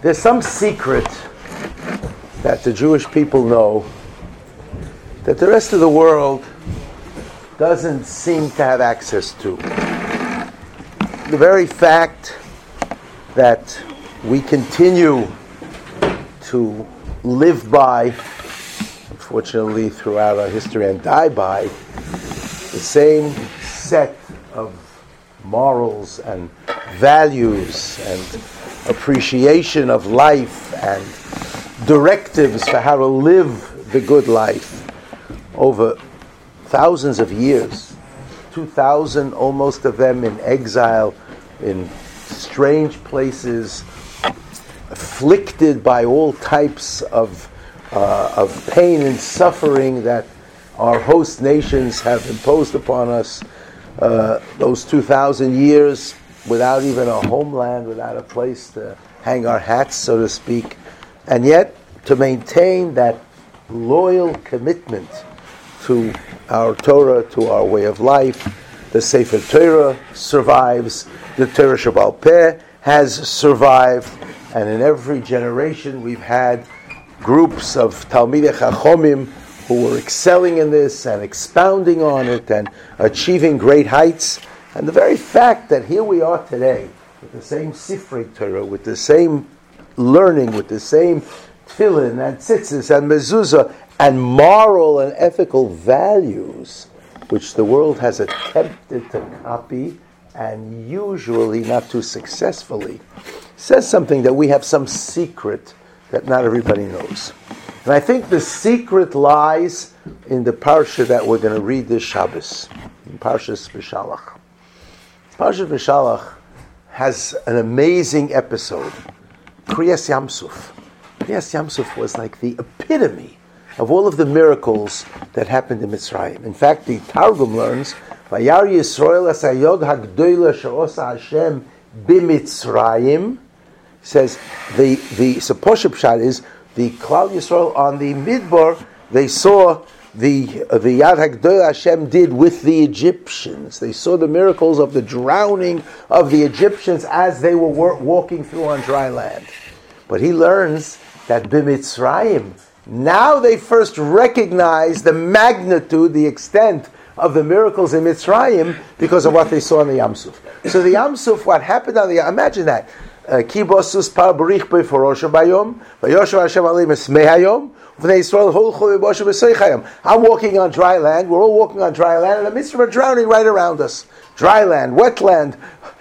There's some secret that the Jewish people know that the rest of the world doesn't seem to have access to. The very fact that we continue to live by, unfortunately throughout our history, and die by the same set of morals and values and appreciation of life and directives for how to live the good life over thousands of years, 2,000 almost of them in exile, in strange places, afflicted by all types of pain and suffering that our host nations have imposed upon us, those 2,000 years without even a homeland, without a place to hang our hats, so to speak, and yet to maintain that loyal commitment to our Torah, to our way of life. The Sefer Torah survives, the Torah Shebaal Peh has survived, and in every generation we've had groups of Talmidei Chachomim who were excelling in this and expounding on it and achieving great heights. And the very fact that here we are today with the same Sifrei Torah, with the same learning, with the same tefillin and tzitzis and mezuzah and moral and ethical values, which the world has attempted to copy and usually not too successfully, says something that we have some secret that not everybody knows. And I think the secret lies in the parsha that we're going to read this Shabbos, in Parshas Beshalach. Parshas Beshalach has an amazing episode, Kriyas Yamsuf. Kriyas Yamsuf was like the epitome of all of the miracles that happened in Mitzrayim. In fact, the Targum learns, Vayar Yisrael asayod hagdoila she'osa Hashem b'Mitzrayim, says the Poshup Pshat is the Klal Yisrael on the Midbar. They saw the Yad Hagdolah Hashem did with the Egyptians. They saw the miracles of the drowning of the Egyptians as they were walking through on dry land. But he learns that b'Mitzrayim, now they first recognize the magnitude, the extent of the miracles in Mitzrayim because of what they saw in the Yamsuf. So the Yamsuf, what happened on the, imagine that. Kibosus par barich beforosha bayom, vayosha Hashem alim esmei hayom, v'nei Yisrael holchu v'bosha b'soichayom. I'm walking on dry land. We're all walking on dry land, and the Mitzrayim are drowning right around us. Dry land, wetland,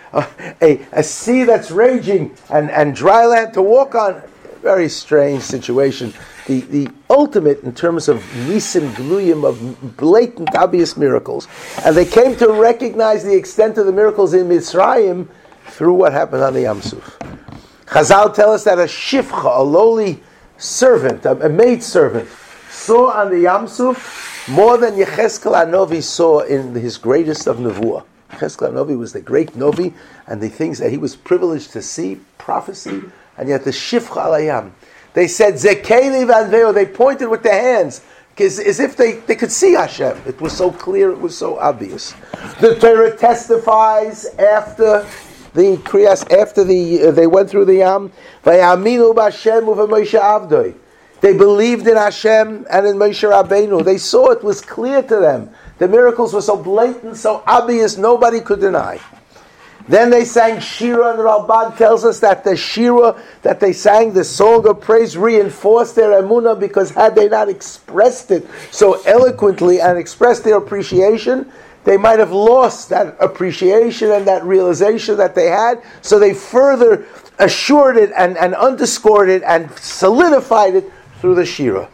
a sea that's raging, and dry land to walk on. Very strange situation. The ultimate in terms of nisim gluyim, of blatant, obvious miracles, and they came to recognize the extent of the miracles in Mitzrayim through what happened on the Yamsuf. Chazal tell us that a shifcha, a lowly servant, a maid servant, saw on the Yamsuf more than Yecheskel HaNovi saw in his greatest of Nevuah. Yecheskel HaNovi was the great Novi, and the things that he was privileged to see, prophecy, and yet the shifcha alayam. They said, Zekeli vanveo, they pointed with their hands, as if they could see Hashem. It was so clear, it was so obvious. The Torah testifies after the Kriyas, after they went through the Yam, Vayaminu b'Hashem u'v'Moshe Avdoi. They believed in Hashem and in Moshe Rabbeinu. They saw it was clear to them. The miracles were so blatant, so obvious, nobody could deny. Then they sang Shira, and the Ralbag tells us that the Shira that they sang, the song of praise, reinforced their emunah, because had they not expressed it so eloquently and expressed their appreciation, they might have lost that appreciation and that realization that they had. So they further assured it and underscored it and solidified it through the Shira.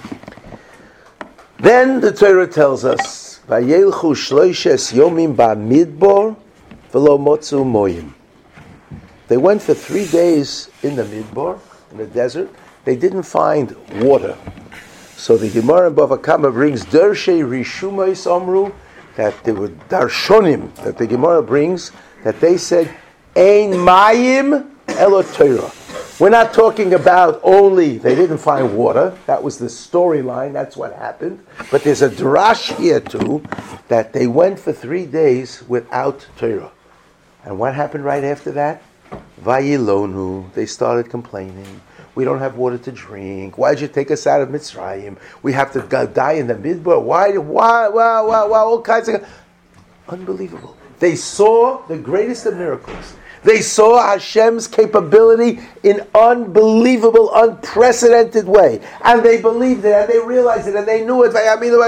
Then the Torah tells us, Vayelchu shloishes yomim ba'midbar v'lo motzu moyim. They went for 3 days in the Midbar, in the desert. They didn't find water. So the Gemara in Bava Kama brings Dershei Rishumais Omru, that there were Darshonim, that the Gemara brings, that they said, Ein Mayim Elo Torah. We're not talking about only they didn't find water. That was the storyline. That's what happened. But there's a drash here too, that they went for 3 days without Torah. And what happened right after that? Vayilonu, they started complaining. We don't have water to drink. Why'd you take us out of Mitzrayim? We have to die in the Midbar. Why, all kinds of... Unbelievable. They saw the greatest of miracles. They saw Hashem's capability in unbelievable, unprecedented way. And they believed it, and they realized it, and they knew it.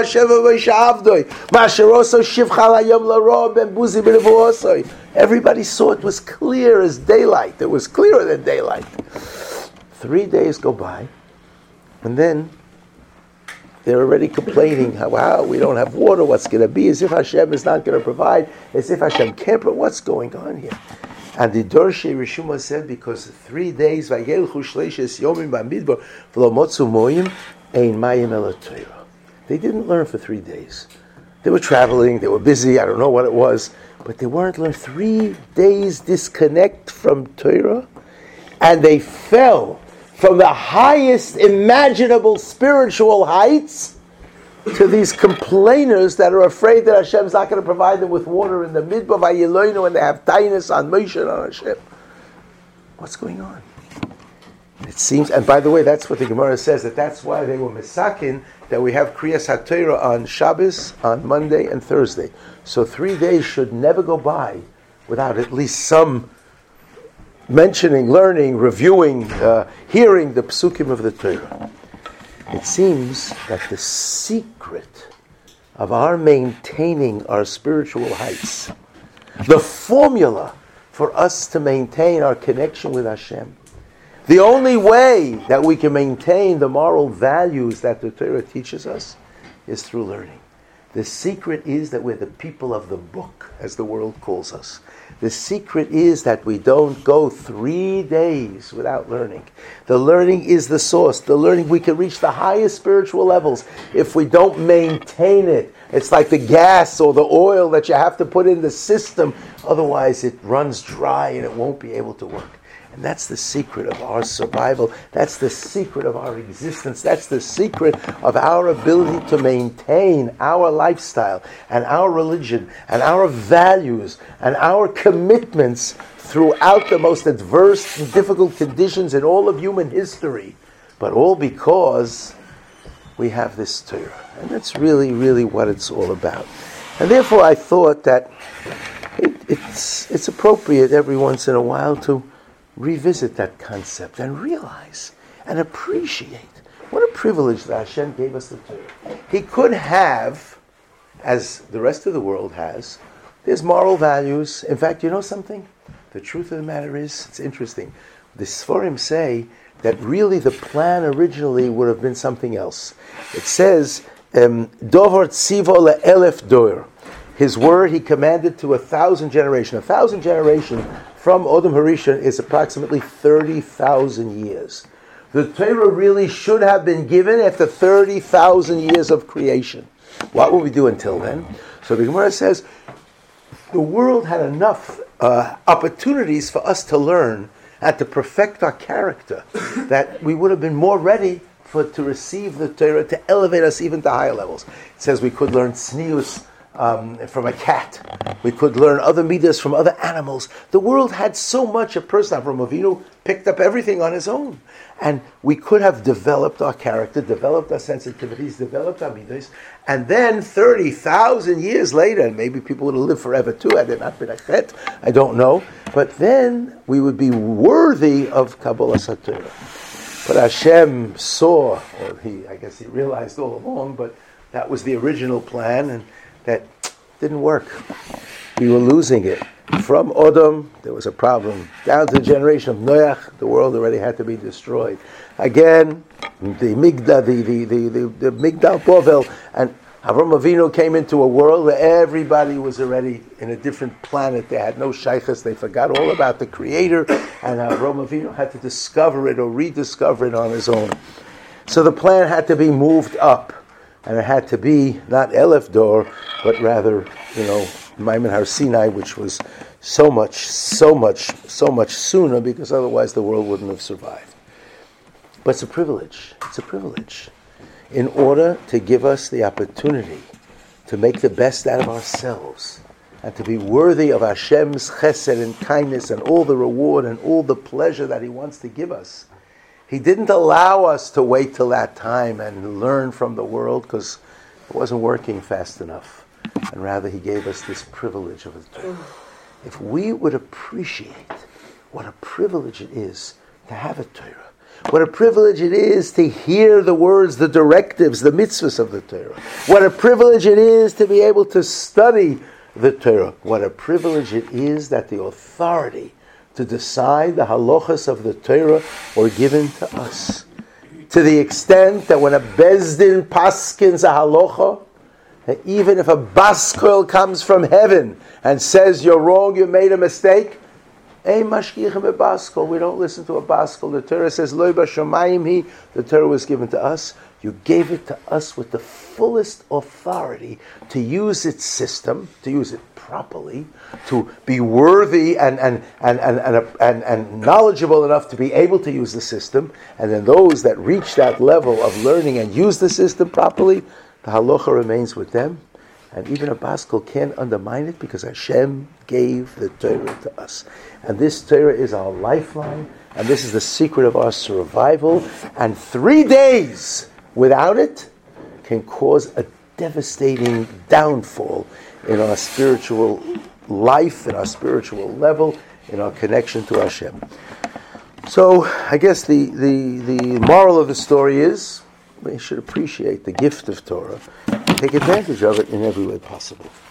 Everybody saw it was clear as daylight. It was clearer than daylight. 3 days go by, and then they're already complaining, wow, we don't have water, what's going to be, as if Hashem is not going to provide, as if Hashem can't, but what's going on here? And the Dorshei Rishuma said, because 3 days, they didn't learn for 3 days. They were traveling, they were busy, I don't know what it was, but they weren't learning. 3 days disconnect from Torah, and they fell from the highest imaginable spiritual heights to these complainers that are afraid that Hashem's not going to provide them with water in the Midbar Vayiloinu, and they have tainus on Moshe and on Hashem. What's going on? It seems, and by the way, that's what the Gemara says, that's why they were misakin, that we have Kriyas HaTorah on Shabbos, on Monday and Thursday. So 3 days should never go by without at least some mentioning, learning, reviewing, hearing the psukim of the Torah. It seems that the secret of our maintaining our spiritual heights, the formula for us to maintain our connection with Hashem, the only way that we can maintain the moral values that the Torah teaches us is through learning. The secret is that we're the people of the book, as the world calls us. The secret is that we don't go 3 days without learning. The learning is the source. The learning, we can reach the highest spiritual levels if we don't maintain it. It's like the gas or the oil that you have to put in the system. Otherwise it runs dry and it won't be able to work. And that's the secret of our survival. That's the secret of our existence. That's the secret of our ability to maintain our lifestyle and our religion and our values and our commitments throughout the most adverse and difficult conditions in all of human history. But all because we have this Torah. And that's really, really what it's all about. And therefore I thought that it's appropriate every once in a while to revisit that concept and realize and appreciate what a privilege that Hashem gave us the Torah. He could have, as the rest of the world has, there's moral values. In fact, you know something? The truth of the matter is, it's interesting. The Sforim say that really the plan originally would have been something else. It says, Dovar tzivo le'elef dor. His word he commanded to 1,000 generations. 1,000 generations from Odom Harishon is approximately 30,000 years. The Torah really should have been given after 30,000 years of creation. What will we do until then? So the Gemara says, the world had enough opportunities for us to learn and to perfect our character that we would have been more ready to receive the Torah, to elevate us even to higher levels. It says we could learn tznius from a cat. We could learn other midas from other animals. The world had so much. A person, Avraham Avinu, picked up everything on his own. And we could have developed our character, developed our sensitivities, developed our midas, and then 30,000 years later, and maybe people would have lived forever too, had it not been a chet, I don't know, but then we would be worthy of Kabbalah Satorah. But Hashem saw, or I guess he realized all along, but that was the original plan, and that didn't work. We were losing it. From Odom, there was a problem. Down to the generation of Noach, the world already had to be destroyed. Again, the Migdal Bovel, and Avraham Avinu came into a world where everybody was already in a different planet. They had no shaykhs. They forgot all about the Creator, and Avraham Avinu had to discover it or rediscover it on his own. So the plan had to be moved up. And it had to be not Elef Dor, but rather, Maimon Har Sinai, which was so much sooner, because otherwise the world wouldn't have survived. But it's a privilege. It's a privilege. In order to give us the opportunity to make the best out of ourselves and to be worthy of Hashem's chesed and kindness and all the reward and all the pleasure that He wants to give us. He didn't allow us to wait till that time and learn from the world because it wasn't working fast enough. And rather He gave us this privilege of the Torah. If we would appreciate what a privilege it is to have a Torah, what a privilege it is to hear the words, the directives, the mitzvahs of the Torah, what a privilege it is to be able to study the Torah, what a privilege it is that the authority to decide the halachas of the Torah were given to us. To the extent that when a Bezdin paskins a halacha, that even if a baskol comes from heaven and says, you're wrong, you made a mistake, we don't listen to a baskol. The Torah says, Lo b'shamayim hi, the Torah was given to us. You gave it to us with the fullest authority to use its system, to use it properly, to be worthy and knowledgeable enough to be able to use the system. And then those that reach that level of learning and use the system properly, the halacha remains with them. And even a baskol can't undermine it because Hashem gave the Torah to us. And this Torah is our lifeline, and this is the secret of our survival. And 3 days without it can cause a devastating downfall in our spiritual life, in our spiritual level, in our connection to Hashem. So I guess the moral of the story is we should appreciate the gift of Torah, take advantage of it in every way possible.